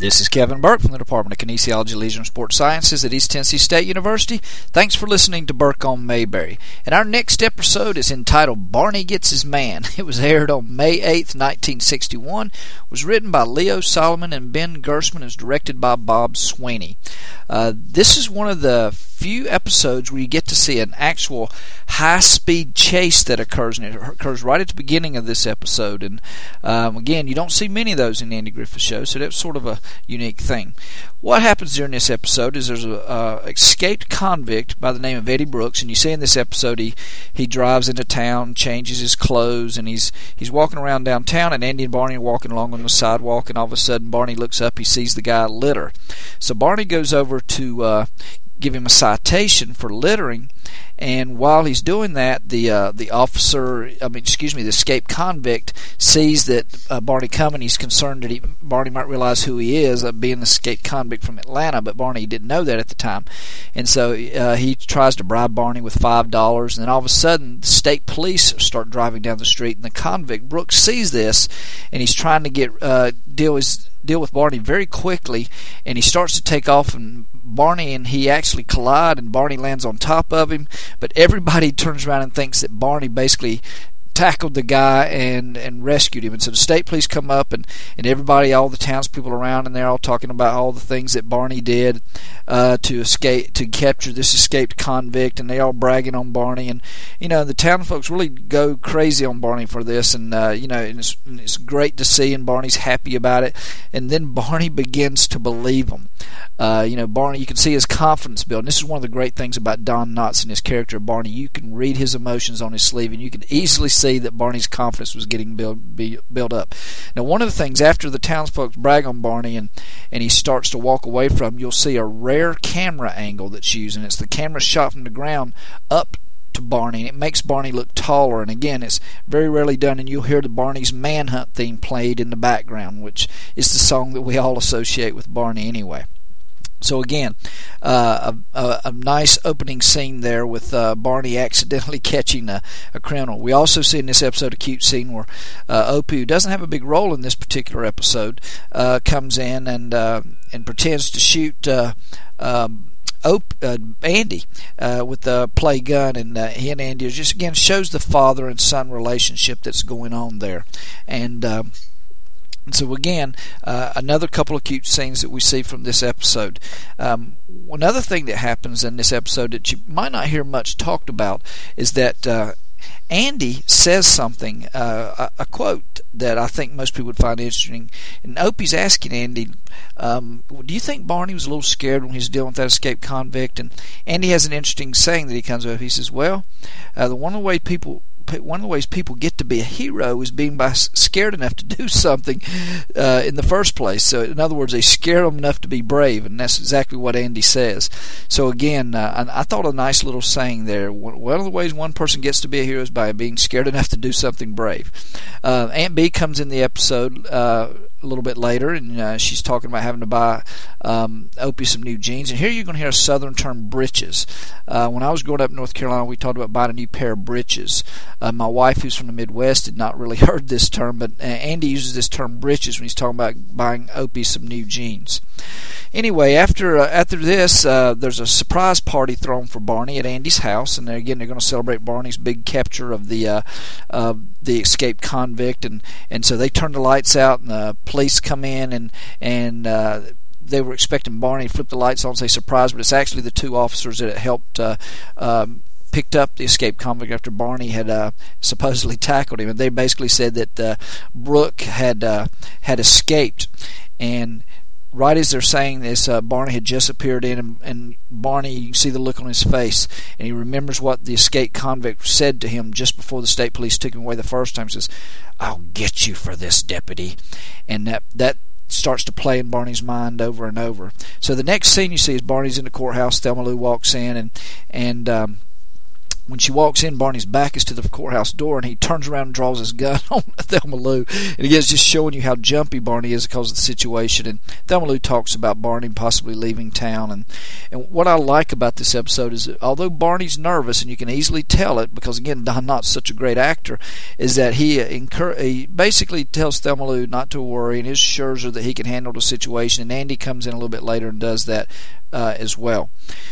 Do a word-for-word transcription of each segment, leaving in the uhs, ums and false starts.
This is Kevin Burke from the Department of Kinesiology, Leisure, and Sports Sciences at East Tennessee State University. Thanks for listening to Burke on Mayberry. And our next episode is entitled Barney Gets His Man. It was aired on May eighth, nineteen sixty-one, was written by Leo Solomon and Ben Gersman, and was directed by Bob Sweeney. Uh, this is one of the few episodes where you get to see an actual high-speed chase that occurs, and it occurs right at the beginning of this episode. And um, again, you don't see many of those in the Andy Griffith Show, so that's sort of a unique thing. What happens during this episode is there's a uh, escaped convict by the name of Eddie Brooks, and you see in this episode he, he drives into town, changes his clothes, and he's he's walking around downtown, and Andy and Barney are walking along on the sidewalk, and all of a sudden Barney looks up, he sees the guy litter. So Barney goes over to uh, give him a citation for littering, and while he's doing that, the uh, the officer, I mean, excuse me, the escaped convict sees that uh, Barney coming. He's concerned that he, Barney might realize who he is, uh, being an escaped convict from Atlanta, but Barney didn't know that at the time, and so uh, he tries to bribe Barney with five dollars, and then all of a sudden, the state police start driving down the street, and the convict Brooks sees this, and he's trying to get uh, deal his. deal with Barney very quickly, and he starts to take off, and Barney and he actually collide, and Barney lands on top of him, but everybody turns around and thinks that Barney basically tackled the guy and, and rescued him. And so the state police come up, and, and everybody, all the townspeople around, and they're all talking about all the things that Barney did uh, to escape, to capture this escaped convict, and they all bragging on Barney. And you know, the town folks really go crazy on Barney for this, and uh, you know, and it's, and it's great to see, and Barney's happy about it. And then Barney begins to believe them. Uh, you know, Barney, you can see his confidence build. And this is one of the great things about Don Knotts and his character Barney. You can read his emotions on his sleeve, and you can easily see that Barney's confidence was getting build, be, built up. Now, one of the things, after the townsfolk brag on Barney and, and he starts to walk away from him, you'll see a rare camera angle that's used, and it's the camera shot from the ground up to Barney, and it makes Barney look taller. And again, it's very rarely done, and you'll hear the Barney's Manhunt theme played in the background, which is the song that we all associate with Barney anyway. So again, uh, a, a, a nice opening scene there with uh, Barney accidentally catching a, a criminal. We also see in this episode a cute scene where uh, Opie, who doesn't have a big role in this particular episode, uh, comes in and uh, and pretends to shoot uh, um, Op, uh, Andy uh, with the play gun, and uh, he and Andy just again shows the father and son relationship that's going on there. And uh, And so again, uh, another couple of cute scenes that we see from this episode. Um, another thing that happens in this episode that you might not hear much talked about is that uh, Andy says something, uh, a, a quote that I think most people would find interesting. And Opie's asking Andy, um, do you think Barney was a little scared when he was dealing with that escaped convict? And Andy has an interesting saying that he comes up with. He says, well, uh, the one of the way people One of the ways people get to be a hero is being by scared enough to do something uh, in the first place. So, in other words, they scare them enough to be brave, and that's exactly what Andy says. So, again, uh, I, I thought a nice little saying there. One of the ways one person gets to be a hero is by being scared enough to do something brave. Uh, Aunt Bee comes in the episode uh, a little bit later, and uh, she's talking about having to buy um, Opie some new jeans. And here you're going to hear a southern term, breeches. Uh, when I was growing up in North Carolina, we talked about buying a new pair of breeches. Uh, my wife, who's from the Midwest, had not really heard this term, but uh, Andy uses this term breeches when he's talking about buying Opie some new jeans. Anyway, after uh, after this, uh, there's a surprise party thrown for Barney at Andy's house, and again, they're going to celebrate Barney's big capture of the uh, uh, the escaped convict, and, and so they turn the lights out, and the police come in, and and uh, they were expecting Barney to flip the lights on and say surprise, but it's actually the two officers that helped uh, um, picked up the escaped convict after Barney had uh, supposedly tackled him, and they basically said that uh, Brooke had uh, had escaped, and right as they're saying this, uh, Barney had just appeared in, and, and Barney, you can see the look on his face, and he remembers what the escaped convict said to him just before the state police took him away the first time. He says, "I'll get you for this, deputy," and that that starts to play in Barney's mind over and over. So the next scene you see is Barney's in the courthouse. Thelma Lou walks in, and and um, when she walks in, Barney's back is to the courthouse door, and he turns around and draws his gun on Thelma Lou. And again, it's just showing you how jumpy Barney is because of the situation. And Thelma Lou talks about Barney possibly leaving town. And, and what I like about this episode is that although Barney's nervous, and you can easily tell it because, again, Don Knotts such a great actor, is that he, incur- he basically tells Thelma Lou not to worry and assures her that he can handle the situation. And Andy comes in a little bit later and does that uh, as well.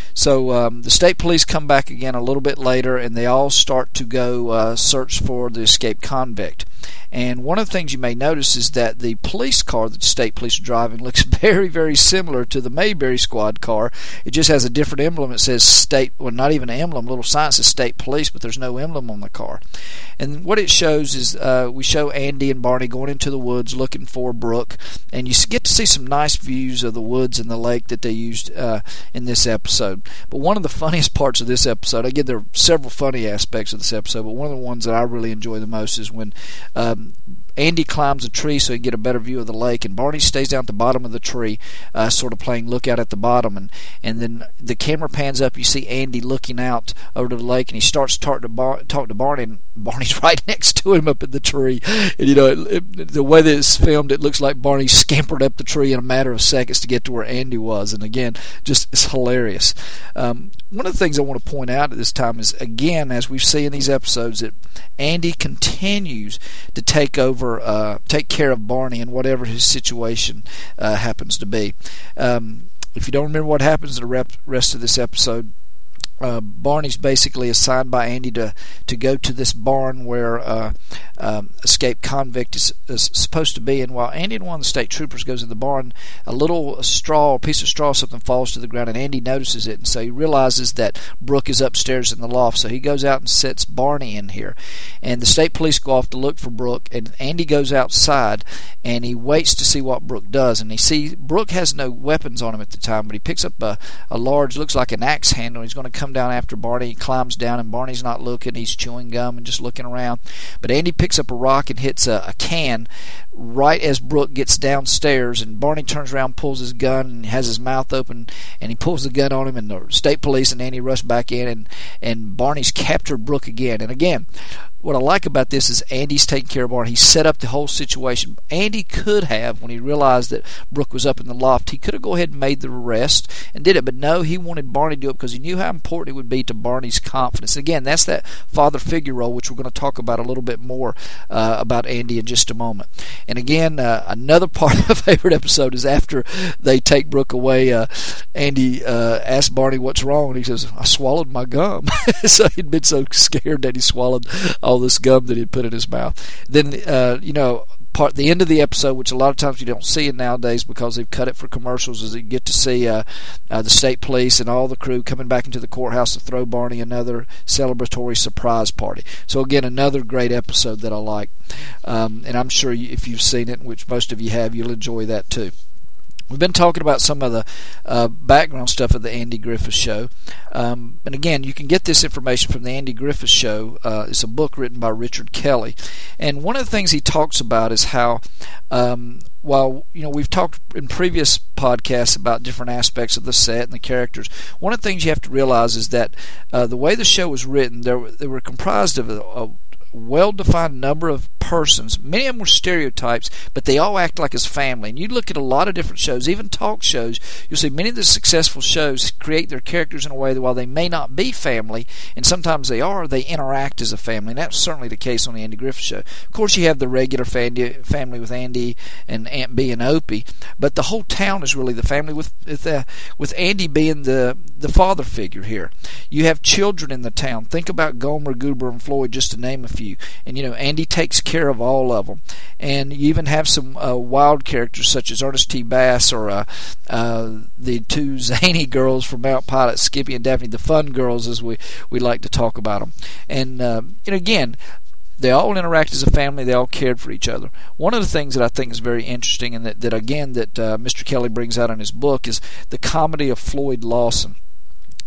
So um, the state police come back again a little bit later, and they all start to go uh, search for the escaped convict. And one of the things you may notice is that the police car that the state police are driving looks very, very similar to the Mayberry Squad car. It just has a different emblem. It says state, well, not even an emblem, a little sign says state police, but there's no emblem on the car. And what it shows is uh, we show Andy and Barney going into the woods looking for Brooke, and you get to see some nice views of the woods and the lake that they used uh, in this episode. But one of the funniest parts of this episode, again, there are several funny aspects of this episode, but one of the ones that I really enjoy the most is when um, Andy climbs a tree so he can get a better view of the lake, and Barney stays down at the bottom of the tree, uh, sort of playing lookout at the bottom, and, and then the camera pans up, you see Andy looking out over to the lake, and he starts to talk to, Bar- talk to Barney, and Barney's right next to him up in the tree. And you know, it, it, the way that it's filmed, it looks like Barney scampered up the tree in a matter of seconds to get to where Andy was, and again, just it's hilarious. Um, one of the things I want to point out at this time is, again, as we see in these episodes, that Andy continues to take over, uh, take care of Barney in whatever his situation uh, happens to be. Um, if you don't remember what happens in the rep- rest of this episode, Uh, Barney's basically assigned by Andy to, to go to this barn where uh, um, escaped convict is, is supposed to be. And while Andy and one of the state troopers goes in the barn, a little straw, a piece of straw, something falls to the ground, and Andy notices it. And so he realizes that Brooke is upstairs in the loft. So he goes out and sets Barney in here. And the state police go off to look for Brooke. And Andy goes outside and he waits to see what Brooke does. And he sees Brooke has no weapons on him at the time, but he picks up a, a large, looks like an axe handle. He's going to come down after Barney. He climbs down, and Barney's not looking. He's chewing gum and just looking around. But Andy picks up a rock and hits a, a can right as Brooke gets downstairs, and Barney turns around, pulls his gun, and has his mouth open, and he pulls the gun on him, and the state police and Andy rush back in, and, and Barney's captured Brooke again. And again, what I like about this is Andy's taking care of Barney. He set up the whole situation. Andy could have, when he realized that Brooke was up in the loft, he could have go ahead and made the arrest and did it. But no, he wanted Barney to do it because he knew how important it would be to Barney's confidence. Again, that's that father figure role, which we're going to talk about a little bit more uh, about Andy in just a moment. And again, uh, another part of my favorite episode is after they take Brooke away, uh, Andy uh, asks Barney what's wrong, and he says, "I swallowed my gum." So he'd been so scared that he swallowed all this gum that he'd put in his mouth. Then, uh, you know, part the end of the episode, which a lot of times you don't see it nowadays because they've cut it for commercials, is you get to see uh, uh, the state police and all the crew coming back into the courthouse to throw Barney another celebratory surprise party. So again, another great episode that I like, um, and I'm sure you, if you've seen it, which most of you have, you'll enjoy that too. We've been talking about some of the uh, background stuff of the Andy Griffith Show. Um, and again, you can get this information from the Andy Griffith Show. Uh, it's a book written by Richard Kelly. And one of the things he talks about is how, um, while you know we've talked in previous podcasts about different aspects of the set and the characters, one of the things you have to realize is that uh, the way the show was written, they were, they were comprised of a, a well-defined number of persons. Many of them were stereotypes, but they all act like it's family. And you look at a lot of different shows, even talk shows, you'll see many of the successful shows create their characters in a way that while they may not be family, and sometimes they are, they interact as a family. And that's certainly the case on the Andy Griffith Show. Of course, you have the regular family with Andy and Aunt Bee and Opie, but the whole town is really the family, with with, uh, with Andy being the, the father figure here. You have children in the town. Think about Gomer, Goober, and Floyd, just to name a few. And, you know, Andy takes care of all of them. And you even have some uh, wild characters such as Ernest T. Bass, or uh, uh, the two zany girls from Mount Pilot, Skippy and Daphne, the fun girls, as we, we like to talk about them. And, uh, and again, they all interact as a family. They all cared for each other. One of the things that I think is very interesting, and that, that again, that uh, Mister Kelly brings out in his book, is the comedy of Floyd Lawson.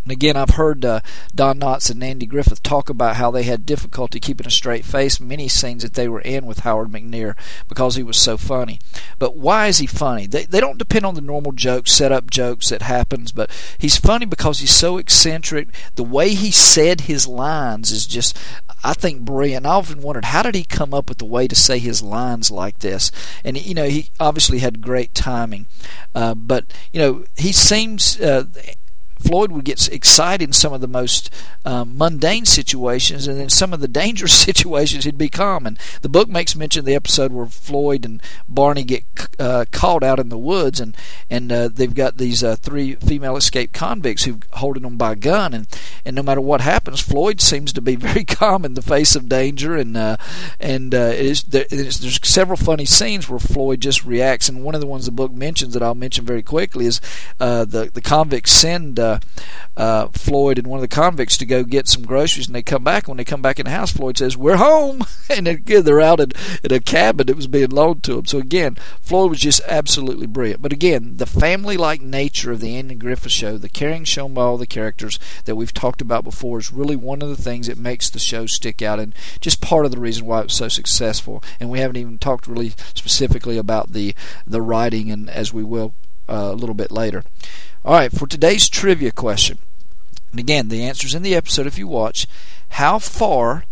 And again, I've heard uh, Don Knotts and Andy Griffith talk about how they had difficulty keeping a straight face in many scenes that they were in with Howard McNear because he was so funny. But why is he funny? They they don't depend on the normal jokes, set-up jokes that happens, but he's funny because he's so eccentric. The way he said his lines is just, I think, brilliant. I often wondered, how did he come up with the way to say his lines like this? And, you know, he obviously had great timing. Uh, but, you know, he seems... Uh, Floyd would get excited in some of the most um, mundane situations, and in some of the dangerous situations he'd be calm. And the book makes mention of the episode where Floyd and Barney get uh, caught out in the woods, and and uh, they've got these uh, three female escaped convicts who holding them by a gun, and, and no matter what happens, Floyd seems to be very calm in the face of danger, and uh, and uh, it is, there, there's, there's several funny scenes where Floyd just reacts, and one of the ones the book mentions that I'll mention very quickly is uh, the the convicts send uh, Uh, Floyd and one of the convicts to go get some groceries, and they come back. When they come back in the house, Floyd says, "We're home," and again, they're out in, in a cabin that was being loaned to him. So again, Floyd was just absolutely brilliant. But again, the family-like nature of the Andy Griffith Show, the caring shown by all the characters that we've talked about before, is really one of the things that makes the show stick out, and just part of the reason why it was so successful. And we haven't even talked really specifically about the the writing, and as we will uh, a little bit later. All right, for today's trivia question, and again, the answer's in the episode if you watch. How far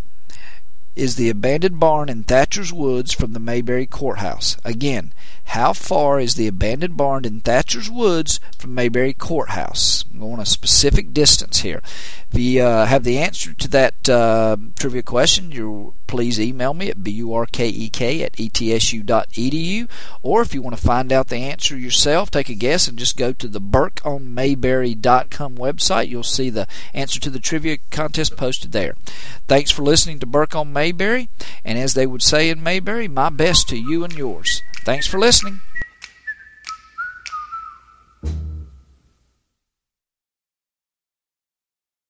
is the abandoned barn in Thatcher's Woods from the Mayberry Courthouse? Again, how far is the abandoned barn in Thatcher's Woods from Mayberry Courthouse? I'm going a specific distance here. If you uh, have the answer to that uh, trivia question, you please email me at burkek at e t s u dot e d u. Or if you want to find out the answer yourself, take a guess and just go to the burke on mayberry dot com website. You'll see the answer to the trivia contest posted there. Thanks for listening to Burke on Mayberry. And as they would say in Mayberry, my best to you and yours. Thanks for listening.